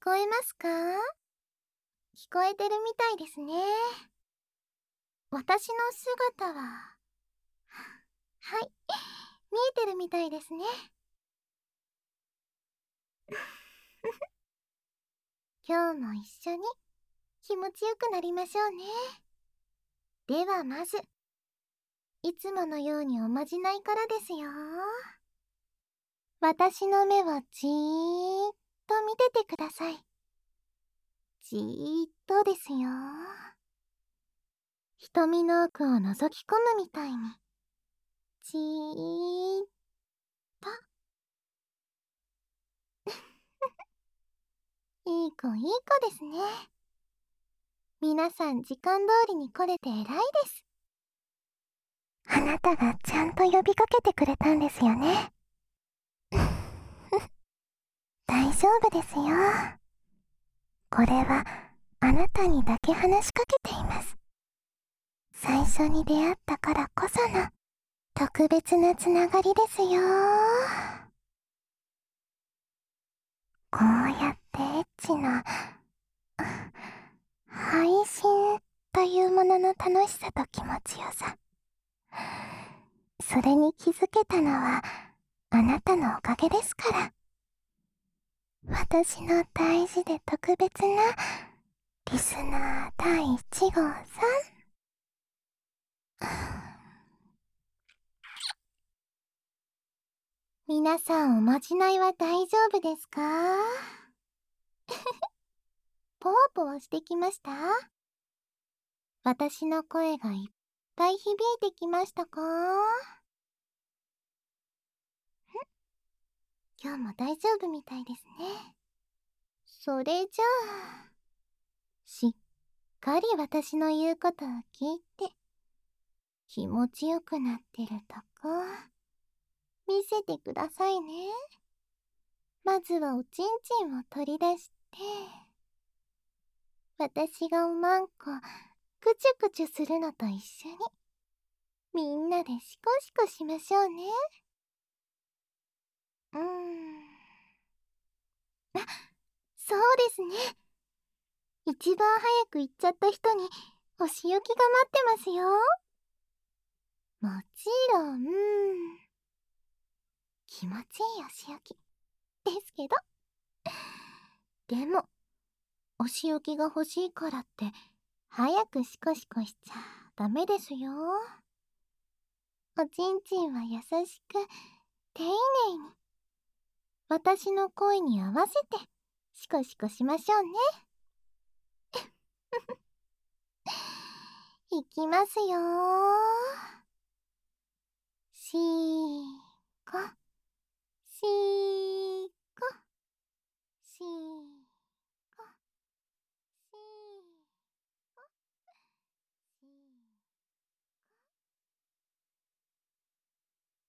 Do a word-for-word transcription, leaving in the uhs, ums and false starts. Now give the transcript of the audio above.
こえますか？聞こえてるみたいですね。私の姿は、はい、見えてるみたいですね。今日も一緒に気持ちよくなりましょうね。ではまず、いつものようにおまじないからですよ。私の目をじーっと見ててください。じーっとですよ。瞳の奥を覗き込むみたいに。じーっと。いい子いい子ですね。皆さん時間通りに来れて偉いです。あなたがちゃんと呼びかけてくれたんですよね。大丈夫ですよ。これはあなたにだけ話しかけています。最初に出会ったからこその特別なつながりですよ。こうやってエッチな配信というものの楽しさと気持ちよさ、それに気づけたのはあなたのおかげですから。私の大事で特別なリスナーだいいち号さん。皆さんおまじないは大丈夫ですか？ポワポワしてきました？私の声がいっぱい響いてきましたか？今日も大丈夫みたいですね。それじゃあ、しっかり私の言うことを聞いて、気持ちよくなってるとこ、見せてくださいね。まずはおちんちんを取り出して、私がおまんこ、くちゅくちゅするのと一緒に、みんなでシコシコしましょうね。うーん。あ、そうですね。一番早く行っちゃった人に、お仕置きが待ってますよ。もちろん、気持ちいいお仕置きですけど。でも、お仕置きが欲しいからって、早くシコシコしちゃダメですよ。おちんちんは優しく、丁寧に、私の声に合わせて、シコシコしましょうね。いきますよー。